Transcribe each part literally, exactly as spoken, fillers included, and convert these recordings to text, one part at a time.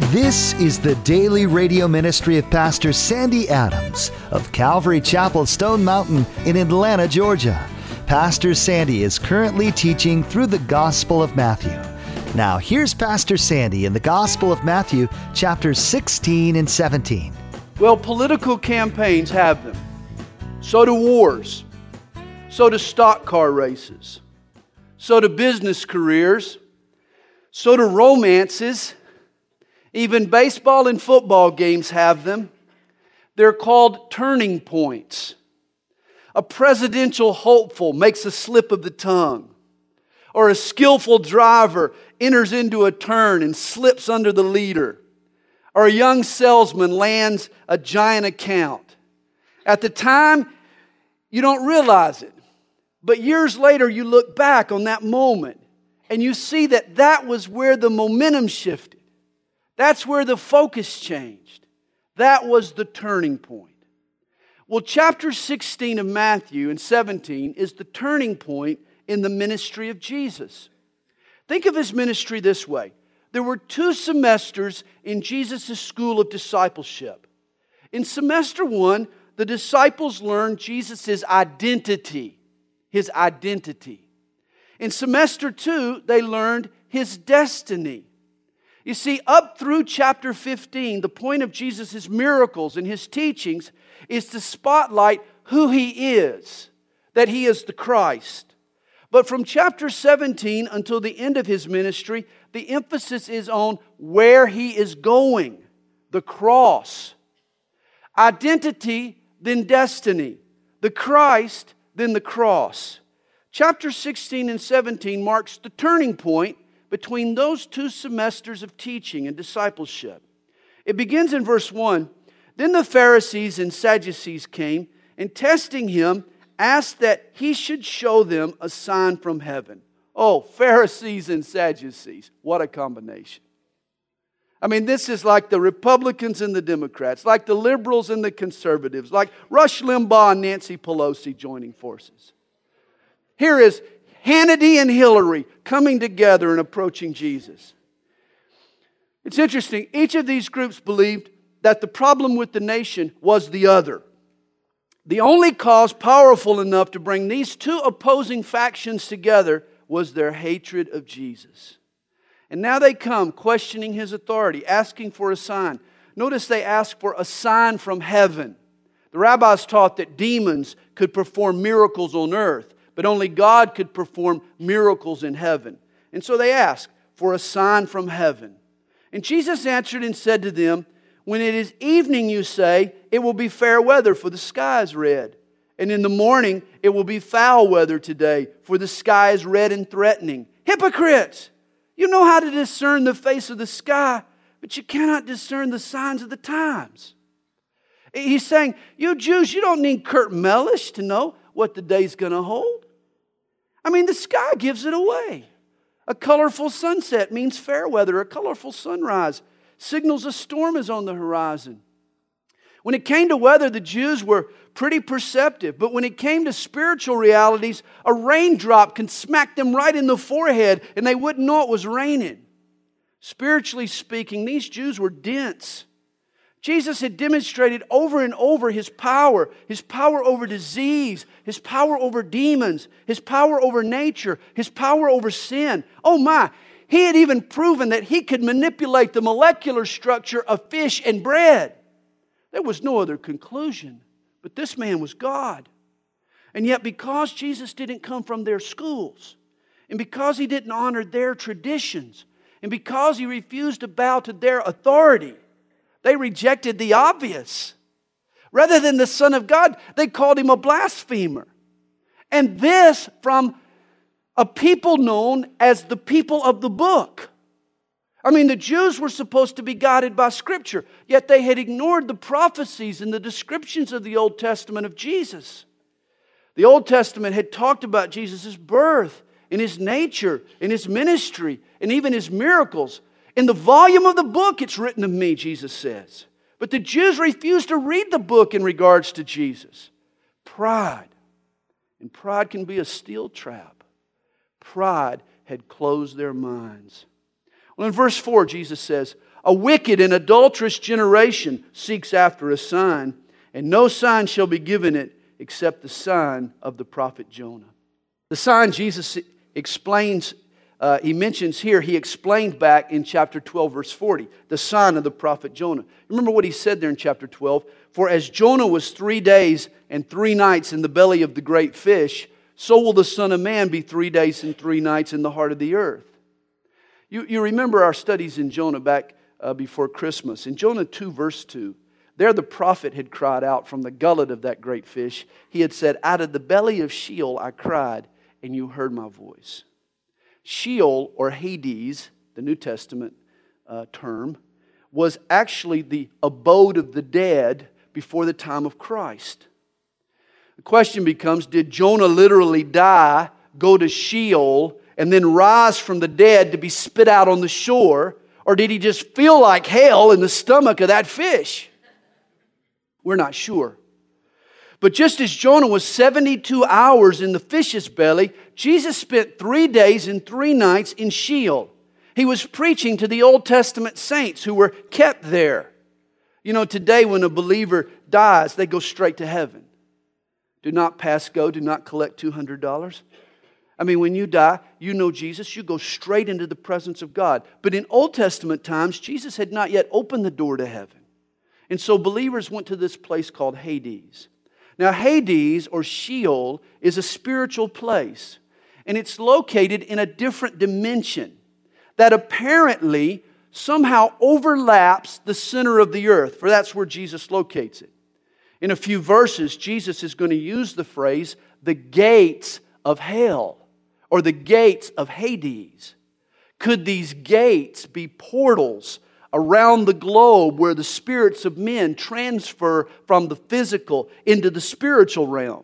This is the daily radio ministry of Pastor Sandy Adams of Calvary Chapel, Stone Mountain in Atlanta, Georgia. Pastor Sandy is currently teaching through the Gospel of Matthew. Now, here's Pastor Sandy in the Gospel of Matthew, chapters sixteen and seventeen. Well, political campaigns have them. So do wars. So do stock car races. So do business careers. So do romances. Even baseball and football games have them. They're called turning points. A presidential hopeful makes a slip of the tongue. Or a skillful driver enters into a turn and slips under the leader. Or a young salesman lands a giant account. At the time, you don't realize it. But years later, you look back on that moment and you see that that was where the momentum shifted. That's where the focus changed. That was the turning point. Well, chapter sixteen of Matthew and seventeen is the turning point in the ministry of Jesus. Think of His ministry this way. There were two semesters in Jesus' school of discipleship. In semester one, the disciples learned Jesus' identity. His identity. In semester two, they learned His destiny. You see, up through chapter fifteen, the point of Jesus' miracles and His teachings is to spotlight who He is, that He is the Christ. But from chapter seventeen until the end of His ministry, the emphasis is on where He is going, the cross. Identity, then destiny. The Christ, then the cross. Chapter sixteen and seventeen marks the turning point between those two semesters of teaching and discipleship. It begins in verse one. Then the Pharisees and Sadducees came, and testing Him, asked that He should show them a sign from heaven. Oh, Pharisees and Sadducees. What a combination. I mean, this is like the Republicans and the Democrats, like the liberals and the conservatives, like Rush Limbaugh and Nancy Pelosi joining forces. Here is Hannity and Hillary coming together and approaching Jesus. It's interesting. Each of these groups believed that the problem with the nation was the other. The only cause powerful enough to bring these two opposing factions together was their hatred of Jesus. And now they come questioning His authority, asking for a sign. Notice they ask for a sign from heaven. The rabbis taught that demons could perform miracles on earth, but only God could perform miracles in heaven. And so they asked for a sign from heaven. And Jesus answered and said to them, when it is evening, you say, it will be fair weather, for the sky is red. And in the morning, it will be foul weather today, for the sky is red and threatening. Hypocrites! You know how to discern the face of the sky, but you cannot discern the signs of the times. He's saying, you Jews, you don't need Kurt Mellish to know what the day's going to hold. I mean, the sky gives it away. A colorful sunset means fair weather. A colorful sunrise signals a storm is on the horizon. When it came to weather, the Jews were pretty perceptive. But when it came to spiritual realities, a raindrop can smack them right in the forehead and they wouldn't know it was raining. Spiritually speaking, these Jews were dense. Jesus had demonstrated over and over His power, His power over disease, His power over demons, His power over nature, His power over sin. Oh my, He had even proven that He could manipulate the molecular structure of fish and bread. There was no other conclusion, but this man was God. And yet because Jesus didn't come from their schools, and because He didn't honor their traditions, and because He refused to bow to their authority, they rejected the obvious. Rather than the Son of God, they called Him a blasphemer. And this from a people known as the people of the book. I mean, the Jews were supposed to be guided by Scripture, yet they had ignored the prophecies and the descriptions of the Old Testament of Jesus. The Old Testament had talked about Jesus' birth, and His nature, and His ministry, and even His miracles. In the volume of the book, it's written of me, Jesus says. But the Jews refused to read the book in regards to Jesus. Pride. And pride can be a steel trap. Pride had closed their minds. Well, in verse four, Jesus says, a wicked and adulterous generation seeks after a sign, and no sign shall be given it except the sign of the prophet Jonah. The sign Jesus explains, uh, he mentions here, he explained back in chapter twelve, verse forty, the sign of the prophet Jonah. Remember what he said there in chapter twelve? For as Jonah was three days and three nights in the belly of the great fish, so will the Son of Man be three days and three nights in the heart of the earth. You, you remember our studies in Jonah back uh, before Christmas. In Jonah two, verse two, there the prophet had cried out from the gullet of that great fish. He had said, out of the belly of Sheol I cried, and you heard my voice. Sheol, or Hades, the New Testament uh, term, was actually the abode of the dead before the time of Christ. The question becomes, did Jonah literally die, go to Sheol, and then rise from the dead to be spit out on the shore? Or did he just feel like hell in the stomach of that fish? We're not sure. But just as Jonah was seventy-two hours in the fish's belly, Jesus spent three days and three nights in Sheol. He was preaching to the Old Testament saints who were kept there. You know, today when a believer dies, they go straight to heaven. Do not pass go, do not collect two hundred dollars. I mean, when you die, you know Jesus, you go straight into the presence of God. But in Old Testament times, Jesus had not yet opened the door to heaven. And so believers went to this place called Hades. Now, Hades, or Sheol, is a spiritual place. And it's located in a different dimension that apparently somehow overlaps the center of the earth, for that's where Jesus locates it. In a few verses, Jesus is going to use the phrase, the gates of hell, or the gates of Hades. Could these gates be portals around the globe where the spirits of men transfer from the physical into the spiritual realm?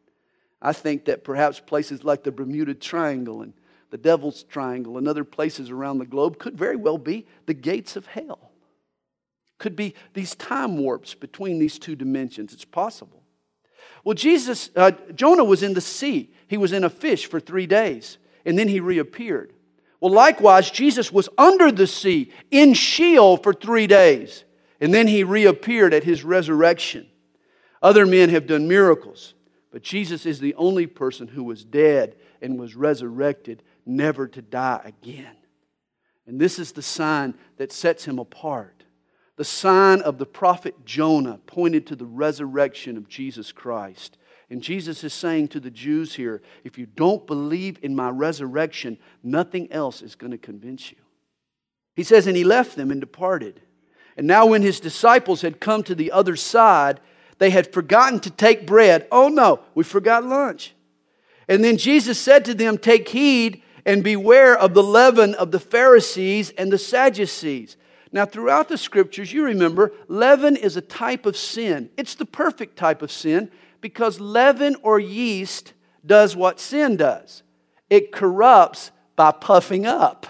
I think that perhaps places like the Bermuda Triangle and the Devil's Triangle and other places around the globe could very well be the gates of hell. Could be these time warps between these two dimensions. It's possible. Well, Jesus, uh, Jonah was in the sea. He was in a fish for three days, and then he reappeared. Well, likewise, Jesus was under the sea, in Sheol for three days, and then he reappeared at his resurrection. Other men have done miracles, but Jesus is the only person who was dead and was resurrected, never to die again. And this is the sign that sets him apart. The sign of the prophet Jonah pointed to the resurrection of Jesus Christ. And Jesus is saying to the Jews here, if you don't believe in my resurrection, nothing else is going to convince you. He says, and he left them and departed. And now when his disciples had come to the other side, they had forgotten to take bread. Oh no, we forgot lunch. And then Jesus said to them, take heed and beware of the leaven of the Pharisees and the Sadducees. Now, throughout the Scriptures, you remember, leaven is a type of sin. It's the perfect type of sin because leaven or yeast does what sin does. It corrupts by puffing up.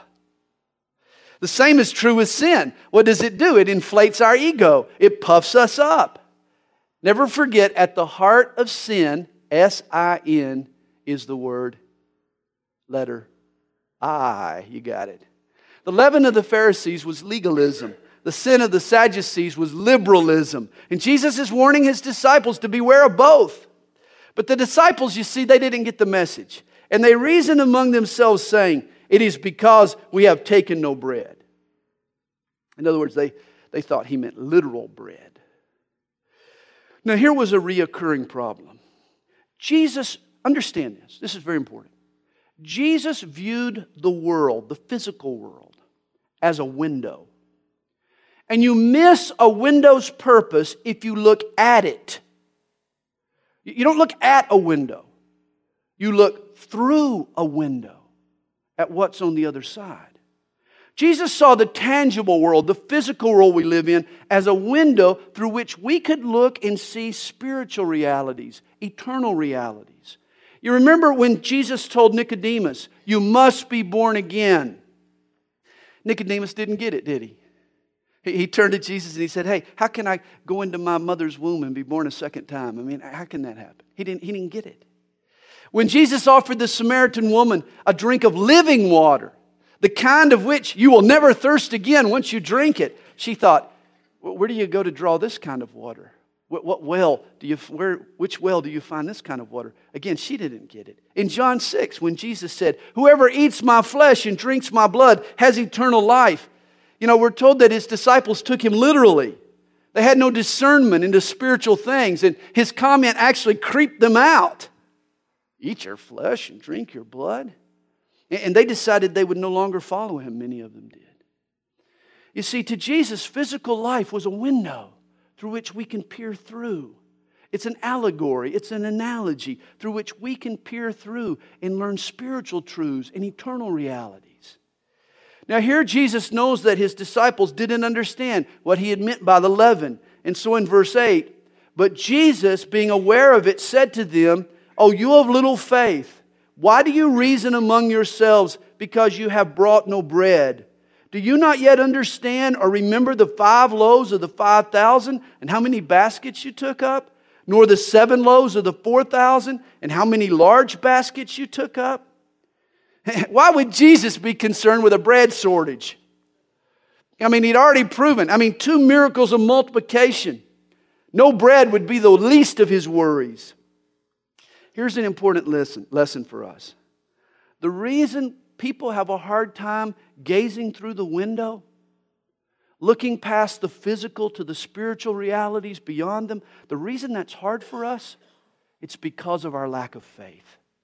The same is true with sin. What does it do? It inflates our ego. It puffs us up. Never forget, at the heart of sin, S I N, is the word letter I. You got it. The leaven of the Pharisees was legalism. The sin of the Sadducees was liberalism. And Jesus is warning his disciples to beware of both. But the disciples, you see, they didn't get the message. And they reasoned among themselves, saying, it is because we have taken no bread. In other words, they, they thought he meant literal bread. Now, here was a reoccurring problem. Jesus, understand this, this is very important. Jesus viewed the world, the physical world, as a window. And you miss a window's purpose if you look at it. You don't look at a window. You look through a window at what's on the other side. Jesus saw the tangible world, the physical world we live in, as a window through which we could look and see spiritual realities, eternal realities. You remember when Jesus told Nicodemus, you must be born again. Nicodemus didn't get it, did he? he? He turned to Jesus and he said, hey, how can I go into my mother's womb and be born a second time? I mean, how can that happen? He didn't, he didn't get it. When Jesus offered the Samaritan woman a drink of living water, the kind of which you will never thirst again once you drink it. She thought, well, where do you go to draw this kind of water? What, what well do you, where, which well do you find this kind of water? Again, she didn't get it. In John six, when Jesus said, whoever eats my flesh and drinks my blood has eternal life. You know, we're told that his disciples took him literally. They had no discernment into spiritual things, and his comment actually creeped them out. Eat your flesh and drink your blood. And they decided they would no longer follow him, many of them did. You see, to Jesus, physical life was a window through which we can peer through. It's an allegory, it's an analogy through which we can peer through and learn spiritual truths and eternal realities. Now here Jesus knows that his disciples didn't understand what he had meant by the leaven. And so in verse eight, but Jesus, being aware of it, said to them, "O you of little faith, why do you reason among yourselves because you have brought no bread? Do you not yet understand or remember the five loaves of the five thousand and how many baskets you took up? Nor the seven loaves of the four thousand and how many large baskets you took up?" Why would Jesus be concerned with a bread shortage? I mean, he'd already proven. I mean, two miracles of multiplication. No bread would be the least of his worries. Here's an important lesson, lesson for us. The reason people have a hard time gazing through the window, looking past the physical to the spiritual realities beyond them, the reason that's hard for us, it's because of our lack of faith.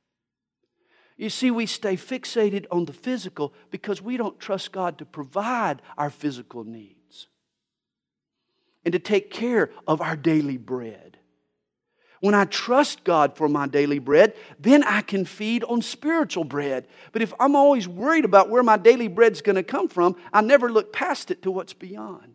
You see, we stay fixated on the physical because we don't trust God to provide our physical needs and to take care of our daily bread. When I trust God for my daily bread, then I can feed on spiritual bread. But if I'm always worried about where my daily bread's going to come from, I never look past it to what's beyond.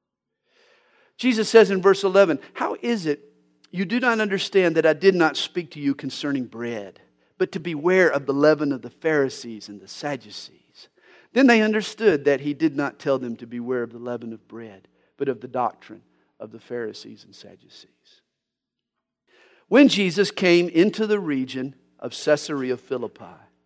Jesus says in verse eleven, "How is it you do not understand that I did not speak to you concerning bread, but to beware of the leaven of the Pharisees and the Sadducees?" Then they understood that he did not tell them to beware of the leaven of bread, but of the doctrine of the Pharisees and Sadducees. When Jesus came into the region of Caesarea Philippi,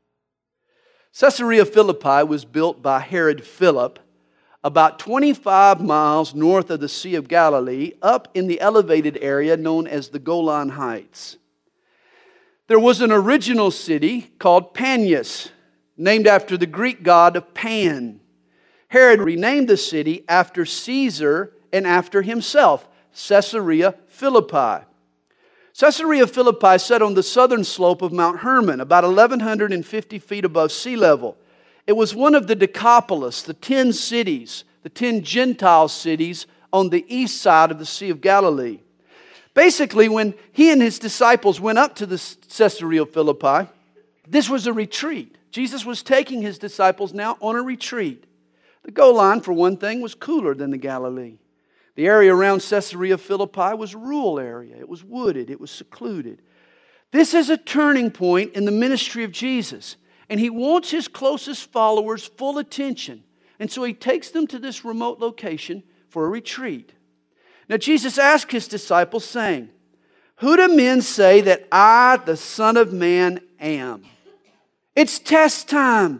Caesarea Philippi was built by Herod Philip about twenty-five miles north of the Sea of Galilee, up in the elevated area known as the Golan Heights. There was an original city called Panias, named after the Greek god of Pan. Herod renamed the city after Caesar and after himself, Caesarea Philippi. Caesarea Philippi sat on the southern slope of Mount Hermon, about eleven fifty feet above sea level. It was one of the Decapolis, the ten cities, the ten Gentile cities on the east side of the Sea of Galilee. Basically, when he and his disciples went up to the Caesarea Philippi, this was a retreat. Jesus was taking his disciples now on a retreat. The Golan, for one thing, was cooler than the Galilee. The area around Caesarea Philippi was a rural area. It was wooded. It was secluded. This is a turning point in the ministry of Jesus. And he wants his closest followers full attention. And so he takes them to this remote location for a retreat. Now Jesus asked his disciples, saying, "Who do men say that I, the Son of Man, am?" It's test time.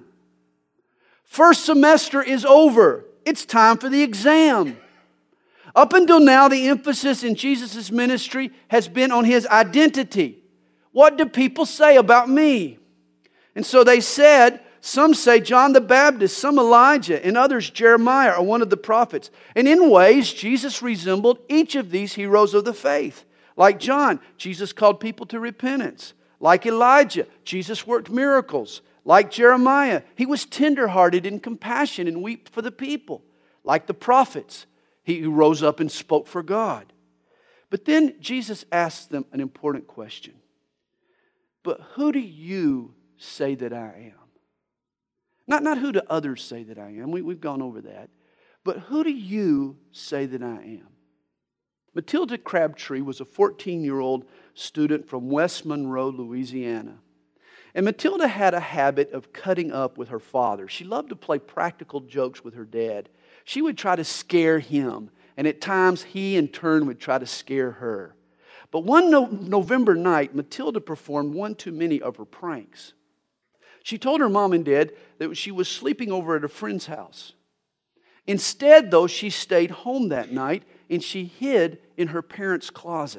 First semester is over. It's time for the exam. Up until now, the emphasis in Jesus' ministry has been on his identity. What do people say about me? And so they said, some say John the Baptist, some Elijah, and others Jeremiah or one of the prophets. And in ways, Jesus resembled each of these heroes of the faith. Like John, Jesus called people to repentance. Like Elijah, Jesus worked miracles. Like Jeremiah, he was tenderhearted in compassion and wept for the people. Like the prophets, he rose up and spoke for God. But then Jesus asked them an important question. But who do you say that I am? Not, not who do others say that I am. We, we've gone over that. But who do you say that I am? Matilda Crabtree was a fourteen-year-old student from West Monroe, Louisiana. And Matilda had a habit of cutting up with her father. She loved to play practical jokes with her dad. She would try to scare him, and at times he in turn would try to scare her. But one no- November night, Matilda performed one too many of her pranks. She told her mom and dad that she was sleeping over at a friend's house. Instead, though, she stayed home that night and she hid in her parents' closet.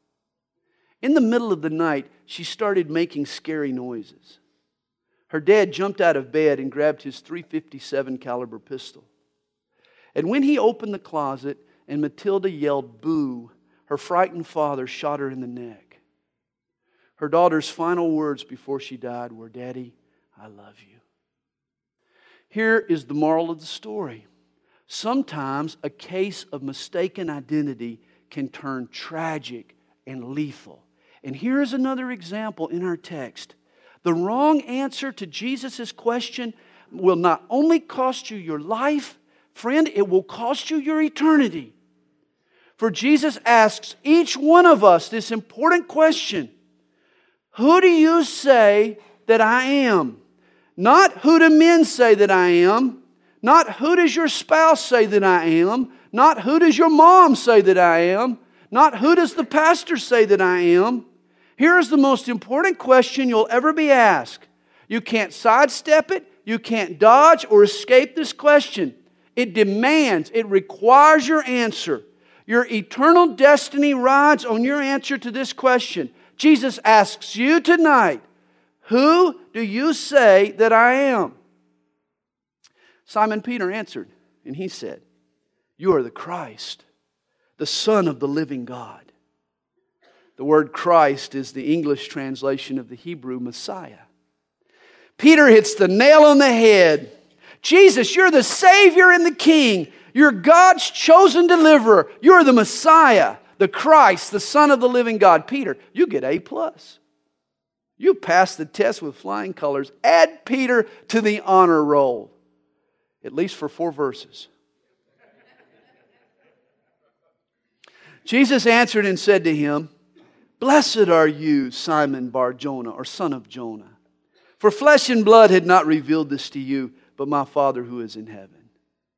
In the middle of the night, she started making scary noises. Her dad jumped out of bed and grabbed his three fifty-seven caliber pistol. And when he opened the closet and Matilda yelled boo, her frightened father shot her in the neck. Her daughter's final words before she died were, "Daddy, I love you." Here is the moral of the story. Sometimes a case of mistaken identity can turn tragic and lethal. And here is another example in our text. The wrong answer to Jesus' question will not only cost you your life, friend, it will cost you your eternity. For Jesus asks each one of us this important question: who do you say that I am? Not who do men say that I am? Not who does your spouse say that I am? Not who does your mom say that I am? Not who does the pastor say that I am? Here is the most important question you'll ever be asked. You can't sidestep it. You can't dodge or escape this question. It demands, it requires your answer. Your eternal destiny rides on your answer to this question. Jesus asks you tonight, who do you say that I am? Simon Peter answered, and he said, "You are the Christ, the Son of the living God." The word Christ is the English translation of the Hebrew Messiah. Peter hits the nail on the head. Jesus, you're the Savior and the King. You're God's chosen deliverer. You're the Messiah, the Christ, the Son of the living God. Peter, you get A plus. You passed the test with flying colors. Add Peter to the honor roll, at least for four verses. Jesus answered and said to him, "Blessed are you, Simon Bar-Jonah," or son of Jonah. "For flesh and blood had not revealed this to you, but my Father who is in heaven."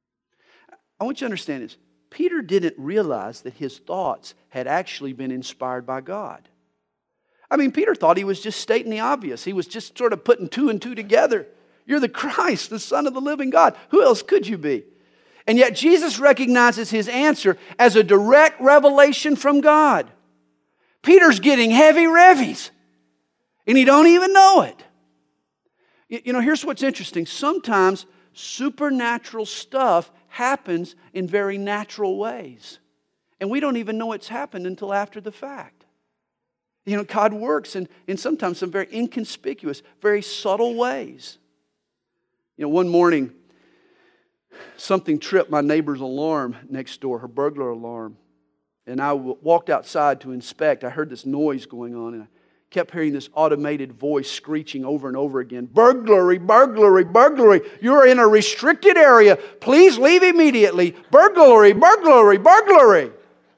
I want you to understand this. Peter didn't realize that his thoughts had actually been inspired by God. I mean, Peter thought he was just stating the obvious. He was just sort of putting two and two together. You're the Christ, the Son of the living God. Who else could you be? And yet Jesus recognizes his answer as a direct revelation from God. Peter's getting heavy revies, and he don't even know it. You know, here's what's interesting. Sometimes supernatural stuff happens in very natural ways, and we don't even know it's happened until after the fact. You know, God works in, in sometimes some very inconspicuous, very subtle ways. You know, one morning, something tripped my neighbor's alarm next door, her burglar alarm. And I walked outside to inspect. I heard this noise going on, and I kept hearing this automated voice screeching over and over again. "Burglary, burglary, burglary. You're in a restricted area. Please leave immediately. Burglary, burglary, burglary."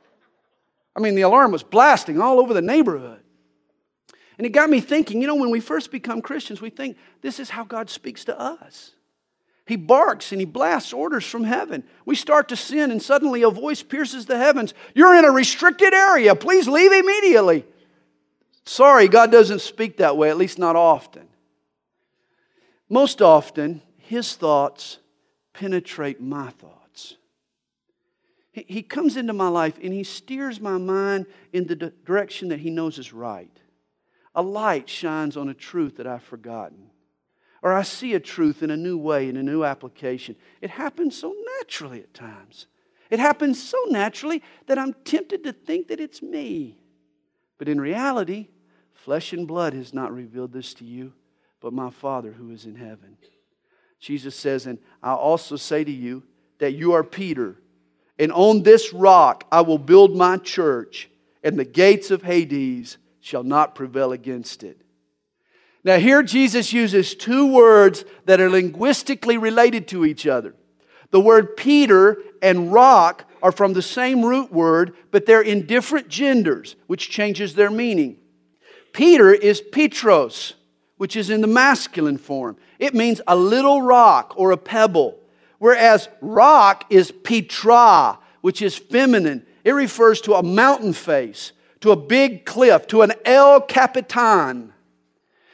I mean, the alarm was blasting all over the neighborhood. And it got me thinking, you know, when we first become Christians, we think this is how God speaks to us. He barks and He blasts orders from heaven. We start to sin and suddenly a voice pierces the heavens. "You're in a restricted area. Please leave immediately." Sorry, God doesn't speak that way, at least not often. Most often, His thoughts penetrate my thoughts. He, he comes into my life and He steers my mind in the d- direction that He knows is right. A light shines on a truth that I've forgotten. Or I see a truth in a new way, in a new application. It happens so naturally at times. It happens so naturally that I'm tempted to think that it's me. But in reality, flesh and blood has not revealed this to you, but my Father who is in heaven. Jesus says, "And I also say to you that you are Peter, and on this rock I will build my church, and the gates of Hades shall not prevail against it." Now here Jesus uses two words that are linguistically related to each other. The word Peter and rock are from the same root word, but they're in different genders, which changes their meaning. Peter is Petros, which is in the masculine form. It means a little rock or a pebble. Whereas rock is Petra, which is feminine. It refers to a mountain face, to a big cliff, to an El Capitan.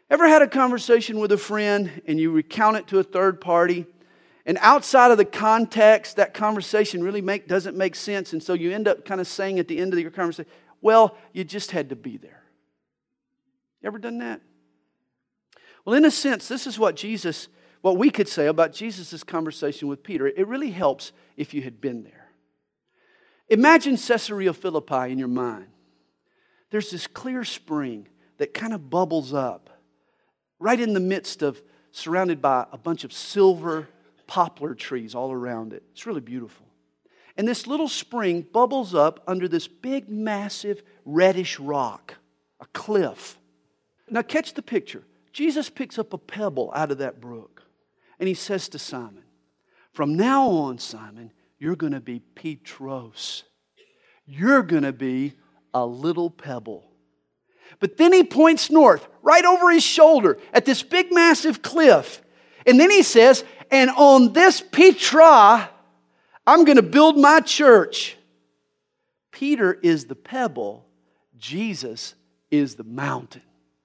Ever had a conversation with a friend and you recount it to a third party, and outside of the context, that conversation really make, doesn't make sense, and so you end up kind of saying at the end of your conversation, well, you just had to be there. You ever done that? Well, in a sense, this is what Jesus, what we could say about Jesus' conversation with Peter. It really helps if you had been there. Imagine Caesarea Philippi in your mind. There's this clear spring that kind of bubbles up right in the midst of, surrounded by a bunch of silver poplar trees all around it. It's really beautiful. And this little spring bubbles up under this big, massive, reddish rock, a cliff. Now catch the picture. Jesus picks up a pebble out of that brook, and he says to Simon, from now on, Simon, you're going to be Petros. You're going to be a little pebble. But then he points north, right over his shoulder, at this big, massive cliff. And then he says, and on this Petra, I'm going to build my church. Peter is the pebble. Jesus is the mountain.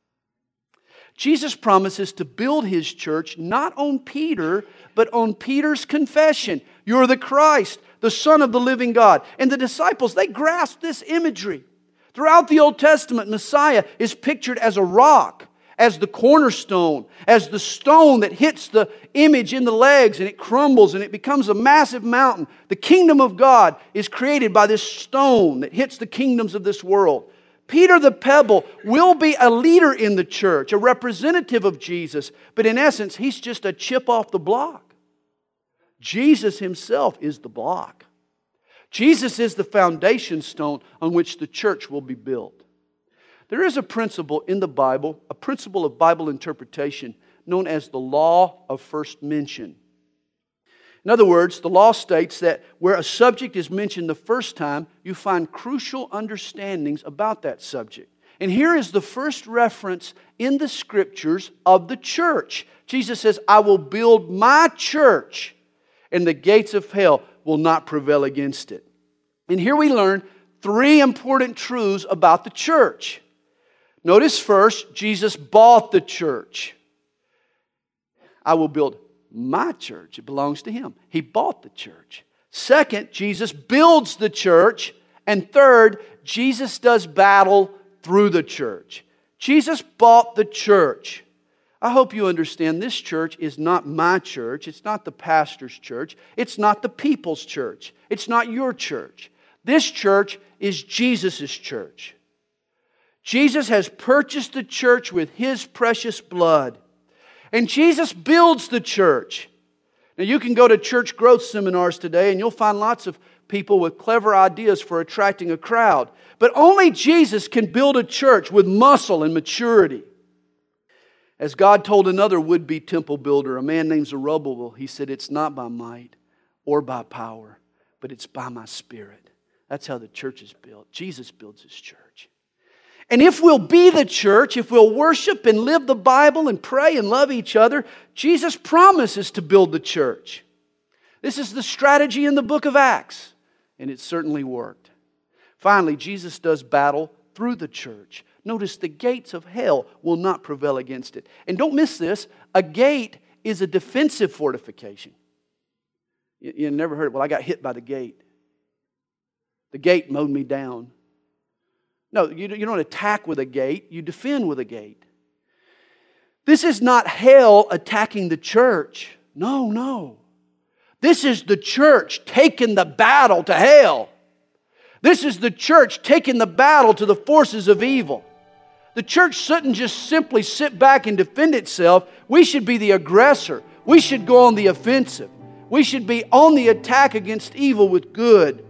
Jesus promises to build His church not on Peter, but on Peter's confession. You're the Christ, the Son of the living God. And the disciples, they grasp this imagery. Throughout the Old Testament, Messiah is pictured as a rock, as the cornerstone, as the stone that hits the image in the legs and it crumbles and it becomes a massive mountain. The kingdom of God is created by this stone that hits the kingdoms of this world. Peter the pebble will be a leader in the church, a representative of Jesus, but in essence, he's just a chip off the block. Jesus Himself is the block. Jesus is the foundation stone on which the church will be built. There is a principle in the Bible, a principle of Bible interpretation known as the law of first mention. In other words, the law states that where a subject is mentioned the first time, you find crucial understandings about that subject. And here is the first reference in the Scriptures of the church. Jesus says, I will build my church, and the gates of hell will not prevail against it. And here we learn three important truths about the church. Notice first, Jesus bought the church. I will build my church. It belongs to Him. He bought the church. Second, Jesus builds the church. And third, Jesus does battle through the church. Jesus bought the church. I hope you understand this church is not my church. It's not the pastor's church. It's not the people's church. It's not your church. This church is Jesus' church. Jesus has purchased the church with His precious blood. And Jesus builds the church. Now you can go to church growth seminars today and you'll find lots of people with clever ideas for attracting a crowd. But only Jesus can build a church with muscle and maturity. As God told another would-be temple builder, a man named Zerubbabel, He said, it's not by might or by power, but it's by my Spirit. That's how the church is built. Jesus builds His church. And if we'll be the church, if we'll worship and live the Bible and pray and love each other, Jesus promises to build the church. This is the strategy in the book of Acts, and it certainly worked. Finally, Jesus does battle through the church. Notice the gates of hell will not prevail against it. And don't miss this, a gate is a defensive fortification. You, you never heard it, well, I got hit by the gate. The gate mowed me down. No, you, you don't attack with a gate, you defend with a gate. This is not hell attacking the church. No, no. This is the church taking the battle to hell. This is the church taking the battle to the forces of evil. The church shouldn't just simply sit back and defend itself. We should be the aggressor. We should go on the offensive. We should be on the attack against evil with good.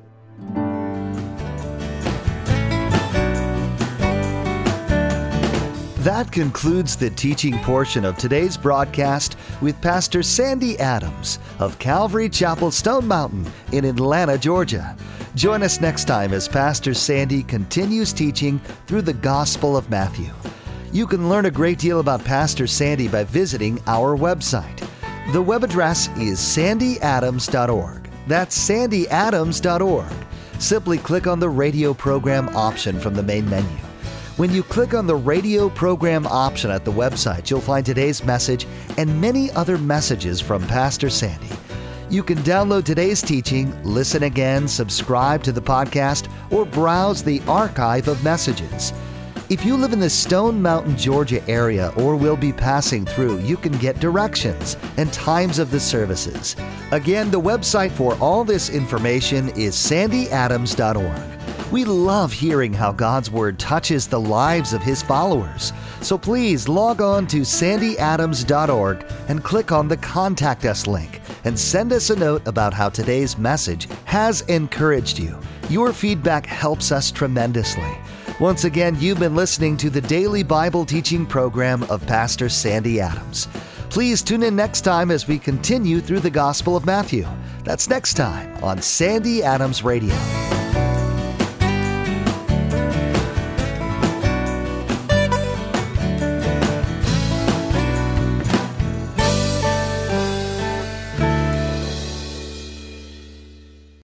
That concludes the teaching portion of today's broadcast with Pastor Sandy Adams of Calvary Chapel Stone Mountain in Atlanta, Georgia. Join us next time as Pastor Sandy continues teaching through the Gospel of Matthew. You can learn a great deal about Pastor Sandy by visiting our website. The web address is sandy adams dot org. That's sandy adams dot org. Simply click on the radio program option from the main menu. When you click on the radio program option at the website, you'll find today's message and many other messages from Pastor Sandy. You can download today's teaching, listen again, subscribe to the podcast, or browse the archive of messages. If you live in the Stone Mountain, Georgia area or will be passing through, you can get directions and times of the services. Again, the website for all this information is sandy adams dot org. We love hearing how God's Word touches the lives of His followers. So please log on to sandy adams dot org and click on the Contact Us link and send us a note about how today's message has encouraged you. Your feedback helps us tremendously. Once again, you've been listening to the daily Bible teaching program of Pastor Sandy Adams. Please tune in next time as we continue through the Gospel of Matthew. That's next time on Sandy Adams Radio.